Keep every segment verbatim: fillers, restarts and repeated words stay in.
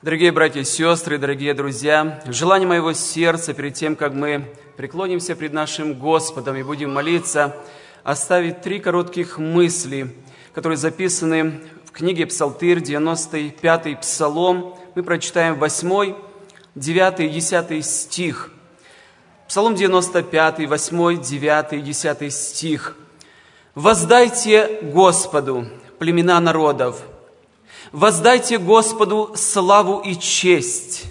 Дорогие братья и сестры, дорогие друзья, желание моего сердца перед тем, как мы преклонимся пред нашим Господом и будем молиться, оставить три коротких мысли, которые записаны в книге Псалтырь, девяносто пятый Псалом. Мы прочитаем восьмой, девятый и десятый стих. Псалом девяносто пятый, восьмой, девятый и десятый стих. «Воздайте Господу, племена народов, воздайте Господу славу и честь».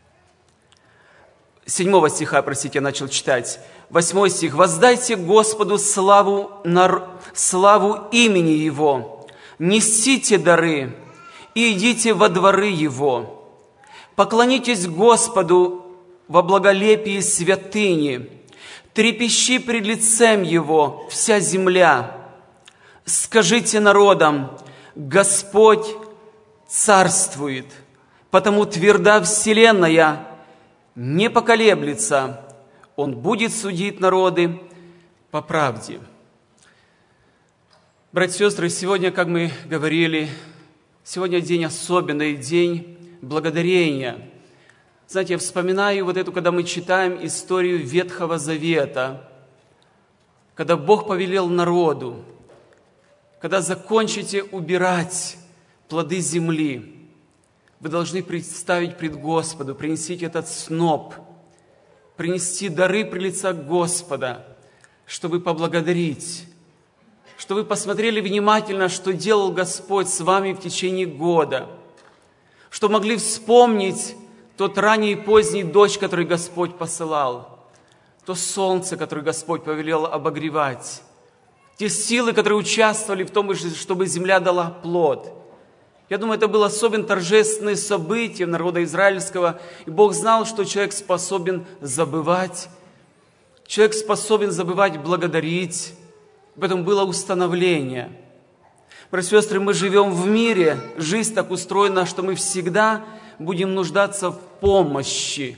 Седьмого стиха, простите, я начал читать. Восьмой стих. «Воздайте Господу славу, нар... славу имени Его, несите дары и идите во дворы Его. Поклонитесь Господу во благолепии святыни, трепещи пред лицем Его вся земля. Скажите народам: Господь царствует, потому тверда вселенная, не поколеблется, Он будет судить народы по правде». Братья и сестры, сегодня, как мы говорили, сегодня день особенный, день благодарения. Знаете, я вспоминаю вот эту, когда мы читаем историю Ветхого Завета, когда Бог повелел народу, когда закончите убирать плоды земли, вы должны представить пред Господу, принести этот сноп, принести дары при лица Господа, чтобы поблагодарить, чтобы вы посмотрели внимательно, что делал Господь с вами в течение года, что могли вспомнить тот ранний и поздний дождь, который Господь посылал, то солнце, которое Господь повелел обогревать, те силы, которые участвовали в том, чтобы земля дала плод. Я думаю, это было особенно торжественное событие народа израильского, и Бог знал, что человек способен забывать, человек способен забывать благодарить, поэтому было установление. Братья и сестры, мы живем в мире, жизнь так устроена, что мы всегда будем нуждаться в помощи.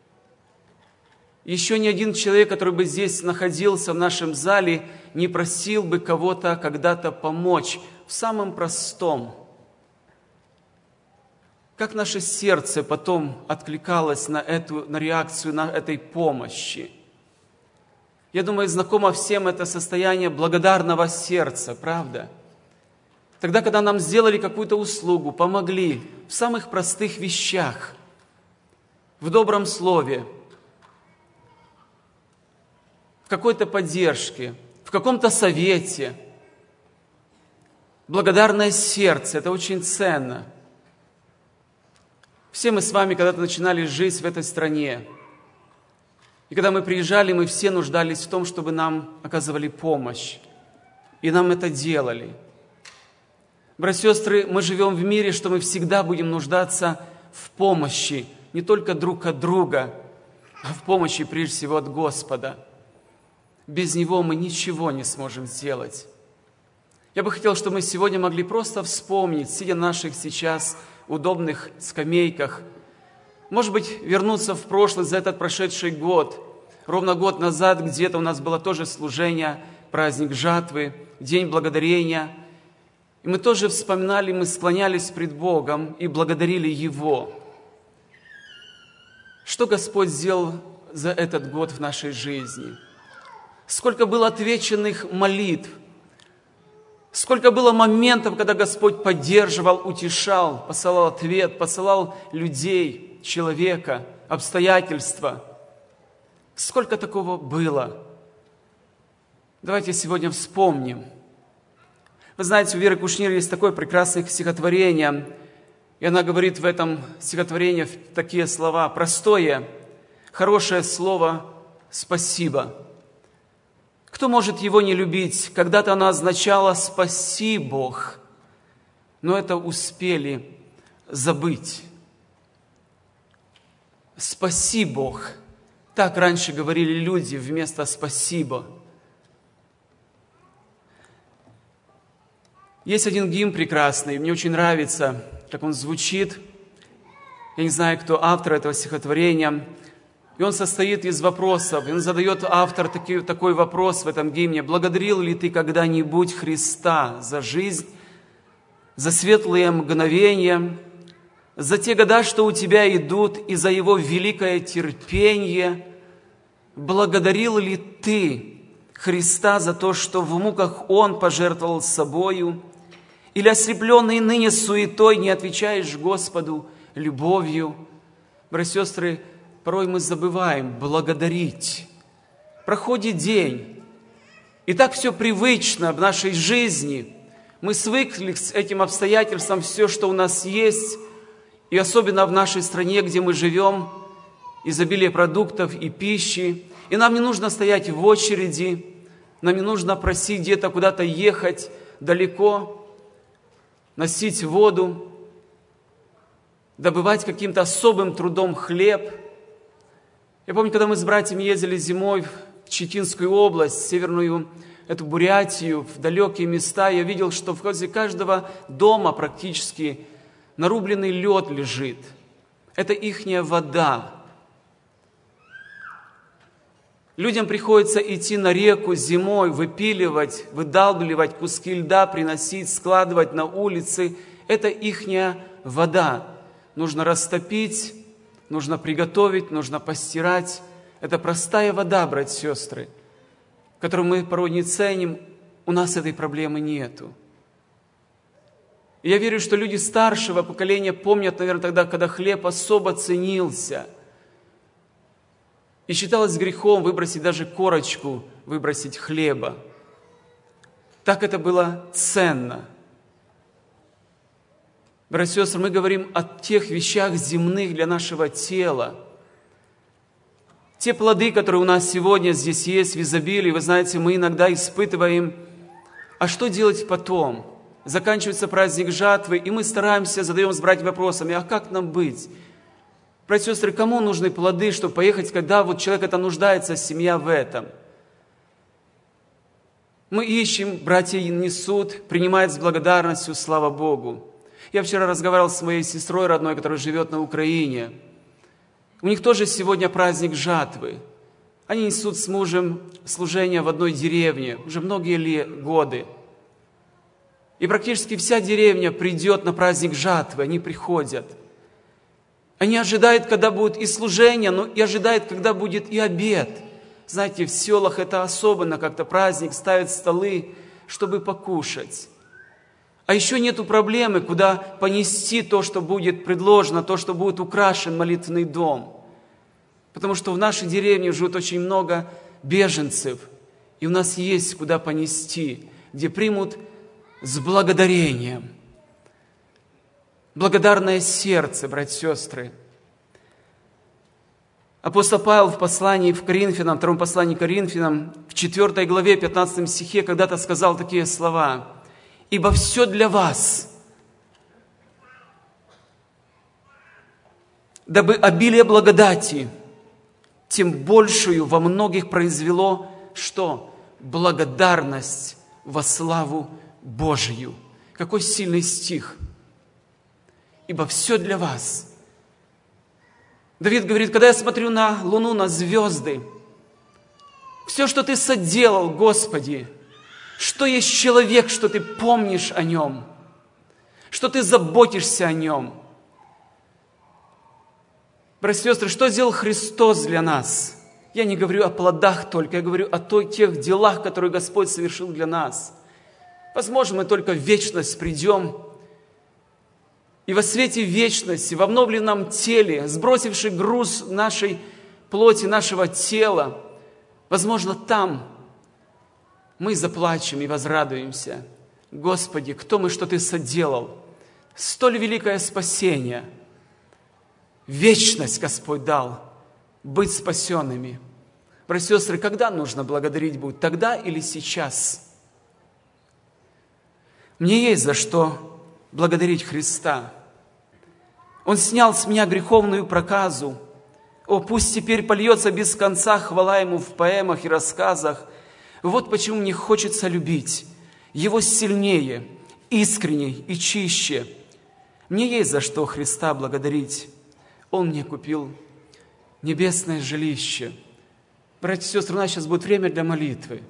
Еще ни один человек, который бы здесь находился в нашем зале, не просил бы кого-то когда-то помочь в самом простом. Как наше сердце потом откликалось на эту, на реакцию, на этой помощи. Я думаю, знакомо всем это состояние благодарного сердца, правда? Тогда, когда нам сделали какую-то услугу, помогли в самых простых вещах, в добром слове, в какой-то поддержке, в каком-то совете. Благодарное сердце – это очень ценно. Все мы с вами когда-то начинали жить в этой стране. И когда мы приезжали, мы все нуждались в том, чтобы нам оказывали помощь. И нам это делали. Братья и сестры, мы живем в мире, что мы всегда будем нуждаться в помощи, не только друг от друга, а в помощи прежде всего от Господа. Без Него мы ничего не сможем сделать. Я бы хотел, чтобы мы сегодня могли просто вспомнить, сидя на наших сейчас удобных скамейках, может быть, вернуться в прошлое за этот прошедший год. Ровно год назад где-то у нас было тоже служение, праздник жатвы, День благодарения. И мы тоже вспоминали, мы склонялись пред Богом и благодарили Его. Что Господь сделал за этот год в нашей жизни? Сколько было отвеченных молитв, сколько было моментов, когда Господь поддерживал, утешал, посылал ответ, посылал людей, человека, обстоятельства. Сколько такого было? Давайте сегодня вспомним. Вы знаете, у Веры Кушнир есть такое прекрасное стихотворение, и она говорит в этом стихотворении такие слова: простое, хорошее слово «спасибо». Кто может его не любить? Когда-то оно означало «спаси, Бог», но это успели забыть. «Спаси, Бог». Так раньше говорили люди вместо «спасибо». Есть один гимн прекрасный, мне очень нравится, как он звучит. Я не знаю, кто автор этого стихотворения. И он состоит из вопросов. И он задает автор таки, такой вопрос в этом гимне: благодарил ли ты когда-нибудь Христа за жизнь, за светлые мгновения, за те года, что у тебя идут, и за Его великое терпение, благодарил ли ты Христа за то, что в муках Он пожертвовал собою, или ослепленный ныне суетой не отвечаешь Господу любовью? Братья и сестры, порой мы забываем благодарить. Проходит день, и так все привычно в нашей жизни. Мы свыкли с этим обстоятельством, все, что у нас есть, и особенно в нашей стране, где мы живем, изобилие продуктов и пищи. И нам не нужно стоять в очереди, нам не нужно просить где-то куда-то ехать далеко, носить воду, добывать каким-то особым трудом хлеб. Я помню, когда мы с братьями ездили зимой в Читинскую область, в северную эту Бурятию, в далекие места, я видел, что возле каждого дома практически нарубленный лед лежит. Это ихняя вода. Людям приходится идти на реку зимой, выпиливать, выдалбливать куски льда, приносить, складывать на улицы. Это ихняя вода. Нужно растопить, нужно приготовить, нужно постирать. Это простая вода, братья и сестры, которую мы порой не ценим. У нас этой проблемы нету. И я верю, что люди старшего поколения помнят, наверное, тогда, когда хлеб особо ценился. И считалось грехом выбросить даже корочку, выбросить хлеба. Так это было ценно. Братья и сестры, мы говорим о тех вещах земных для нашего тела. Те плоды, которые у нас сегодня здесь есть в изобилии, вы знаете, мы иногда испытываем, а что делать потом? Заканчивается праздник жатвы, и мы стараемся, задаем с братьями вопросами, а как нам быть? Братья и сестры, кому нужны плоды, чтобы поехать, когда вот человек это нуждается, семья в этом? Мы ищем, братья несут, принимают с благодарностью, слава Богу. Я вчера разговаривал с моей сестрой родной, которая живет на Украине. У них тоже сегодня праздник жатвы. Они несут с мужем служение в одной деревне уже многие ли годы. И практически вся деревня придет на праздник жатвы, они приходят. Они ожидают, когда будет и служение, но и ожидают, когда будет и обед. Знаете, в селах это особенно как-то праздник, ставят столы, чтобы покушать. А еще нету проблемы, куда понести то, что будет предложено, то, что будет украшен молитвенный дом. Потому что в нашей деревне живет очень много беженцев, и у нас есть куда понести, где примут с благодарением. Благодарное сердце, братья и сестры. Апостол Павел в послании в Коринфянам, втором послании к Коринфянам, в четвёртой главе, пятнадцатом стихе, когда-то сказал такие слова: «Ибо все для вас, дабы обилие благодати, тем большую во многих произвело, что? Благодарность во славу Божию». Какой сильный стих! «Ибо все для вас». Давид говорит, когда я смотрю на луну, на звезды, все, что ты соделал, Господи, что есть человек, что ты помнишь о нем, что ты заботишься о нем. Братья и сестры, что сделал Христос для нас? Я не говорю о плодах только, я говорю о той, тех делах, которые Господь совершил для нас. Возможно, мы только в вечность придем, и во свете вечности, в обновленном теле, сбросивший груз нашей плоти, нашего тела, возможно, там мы заплачем и возрадуемся. Господи, кто мы, что Ты соделал? Столь великое спасение. Вечность Господь дал быть спасенными. Братья и сестры, когда нужно благодарить будет? Тогда или сейчас? Мне есть за что благодарить Христа. Он снял с меня греховную проказу. О, пусть теперь польется без конца хвала Ему в поэмах и рассказах. Вот почему мне хочется любить Его сильнее, искренней и чище. Мне есть за что Христа благодарить. Он мне купил небесное жилище. Братья и сестры, у нас сейчас будет время для молитвы.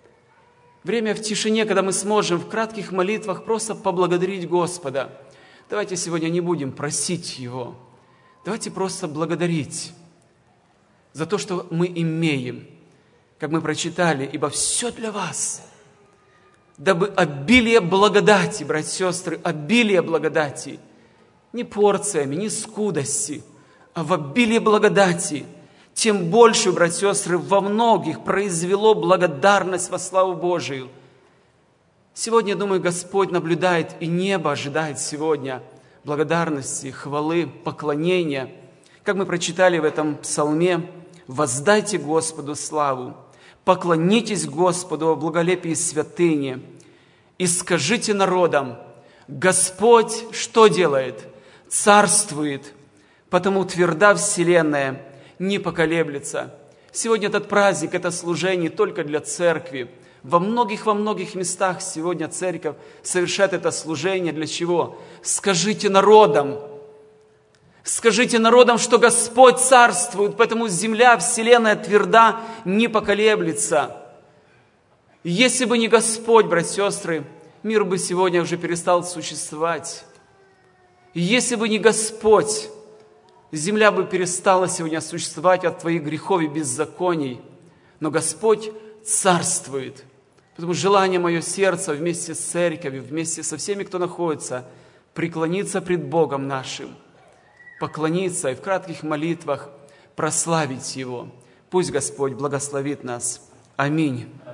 Время в тишине, когда мы сможем в кратких молитвах просто поблагодарить Господа. Давайте сегодня не будем просить Его. Давайте просто благодарить за то, что мы имеем. Как мы прочитали, ибо все для вас, дабы обилие благодати, братья и сестры, обилие благодати, не порциями, не скудости, а в обилие благодати, тем больше, братья и сестры, во многих произвело благодарность во славу Божию. Сегодня, думаю, Господь наблюдает, и небо ожидает сегодня благодарности, хвалы, поклонения. Как мы прочитали в этом псалме, «Воздайте Господу славу, поклонитесь Господу во благолепии святыни, и скажите народам, Господь что делает? Царствует, потому тверда вселенная, не поколеблется». Сегодня этот праздник, это служение только для церкви. Во многих, во многих местах сегодня церковь совершает это служение. Для чего? Скажите народам, скажите народам, что Господь царствует, поэтому земля, вселенная тверда, не поколеблется. Если бы не Господь, братья и сестры, мир бы сегодня уже перестал существовать. Если бы не Господь, земля бы перестала сегодня существовать от твоих грехов и беззаконий. Но Господь царствует. Потому желание мое сердца вместе с церковью, вместе со всеми, кто находится, преклониться пред Богом нашим, поклониться и в кратких молитвах прославить Его. Пусть Господь благословит нас. Аминь.